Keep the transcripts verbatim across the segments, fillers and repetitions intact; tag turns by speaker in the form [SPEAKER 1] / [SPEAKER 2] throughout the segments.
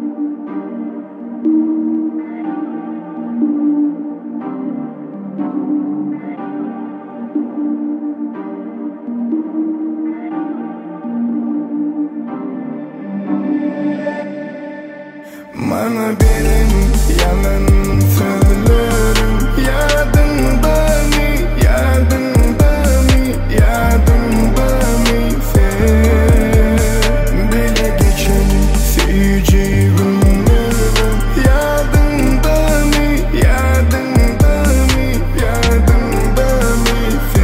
[SPEAKER 1] Bana benim yalan söylerim. Yadında mı, yadında mı, yadında mı sen? Bile geçeni seveceğim günlerim. Yadında mı, yadında mı, yadında mı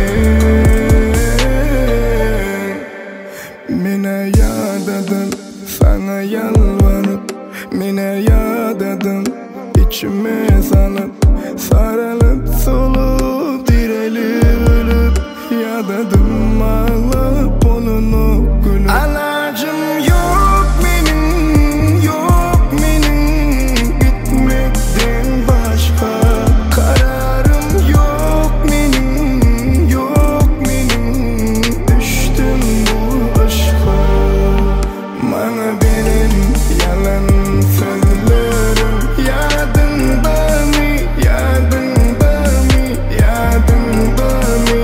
[SPEAKER 1] sen? Bana yad edin, sana yalvarıp mine yad edin, içime salıp sarılıp solup dirilip ölüp yad edin, ağlayıp onunu gülüp. Alacım yok benim, yok benim gitmekten başka. Kararım yok benim, yok benim düştüm bu aşka. Bana benim yalan söylerim. Yadında mı, yadında mı, yadında mı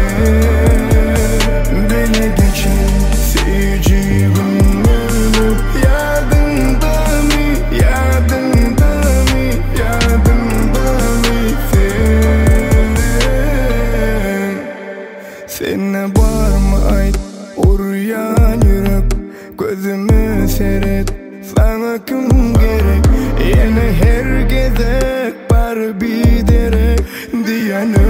[SPEAKER 1] sen? Bile geçen seveceğim günlerim. Yadında mı, yadında mı, yadında mı sen? Seninle var mı ait uğrayan yürek? Gözümü seyret, sana kim gerek? Yine herkese var bir derek diyen